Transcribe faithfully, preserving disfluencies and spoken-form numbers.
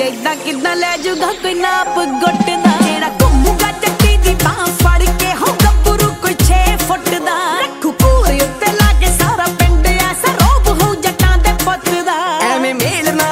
इदा किदा ले जूगा कोई नाप गुट दा जेड़ा घूमूगा जट्टी दी बाह फड़ के हो गब्बरू कोई छे फुट दा रखू पूरे उत्ते लागे सारा पिंड ऐसा रोब हो जट्टां दे पुੱਤ दा ਐਵੇਂ ਮੇਲ ना